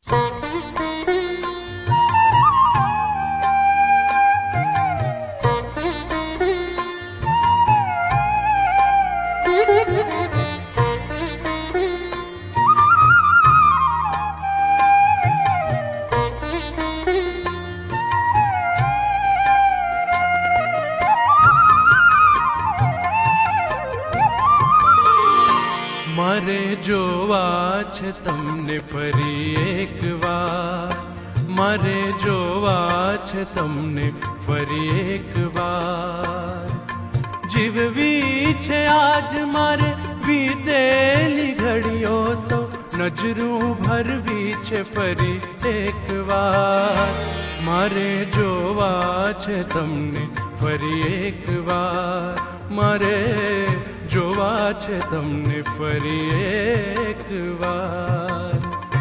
મારે જોવા છે તમને ફરી એક વાર, મારે જોવા છે તમને ફરી એક વાર. જીવવી છે આજ મારે વીતેલી ઘડીઓ સૌ, નજરું ભરવી છે ફરી એક વાર. મારે જોવા છે તમને ફરી એક વાર, મારે જોવા છે તમને ફરી એક વાર.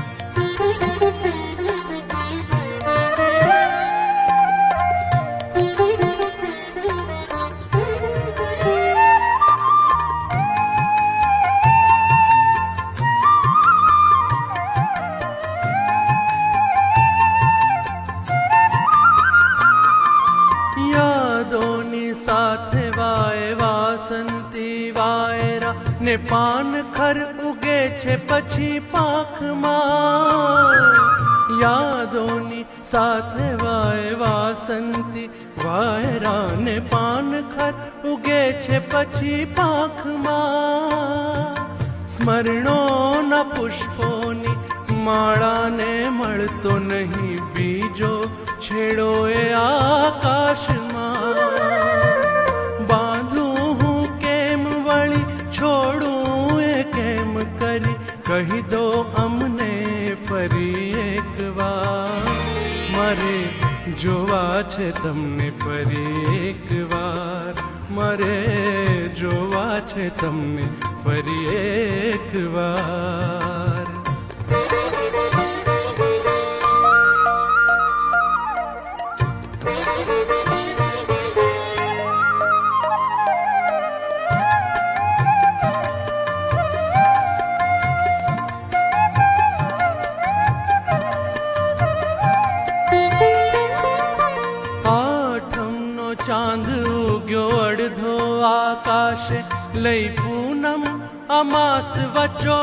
યાદોની સાથે વાય વાસંતી વાયરા ને પાનખર ઉગે છે પછી પાંખમાં. યાદોની સાથે વાય વાસંતી વાયરા ને પાનખર ઉગે છે પછી પાંખમાં. સ્મરણોના પુષ્પોની માળાને મળતો નહીં બીજો છેડો એ આકાશમાં. બાંધું હું કેમ વળી છોડું એ કેમ કરી, કહી દો અમને ફરી એક વાર. મારે જોવા છે તમને ફરી એક વાર, મારે જોવા છે તમને ફરી એક વાર. ચાંદ ઉગ્યો અડધો આકાશે લઈ પૂનમ અમાસ વચ્ચો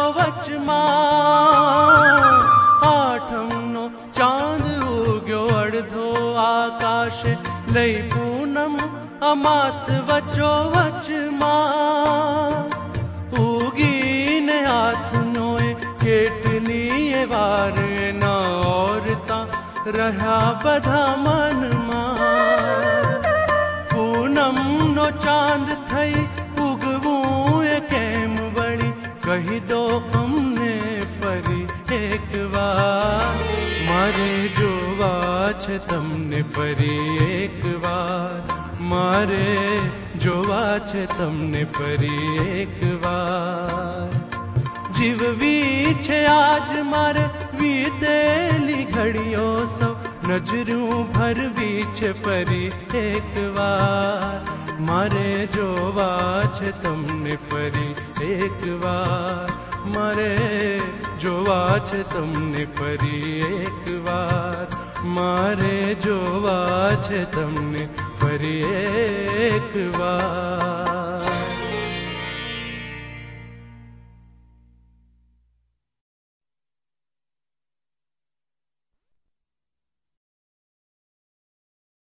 વચમાં. આઠમનો ચાંદ ઉગ્યો અડધો આકાશે લઈ પૂનમ અમાસ વચ્ચો વચમાં. ઉગીને હાથનો એ કેટલી વાર ના ઓરતા રહ્યા બધા મનમાં. પૂનમનો ચાંદ થઈ ઉગવું એ કેમ વળી, કહી દો અમને ફરી એક વાર. મારે જોવા છે તમને ફરી એક વાર, મારે જોવા છે તમને ફરી એક વાર. જીવવી છે આજ મારે વીતેલી ઘડીઓ સૌ, નજરું ભરવી છે ફરી એક વાર. મારે જોવા છે તમને ફરી એક વાર, મારે જોવા છે તમને ફરી એક વાર, મારે જોવા છે તમને ફરી એક વાર.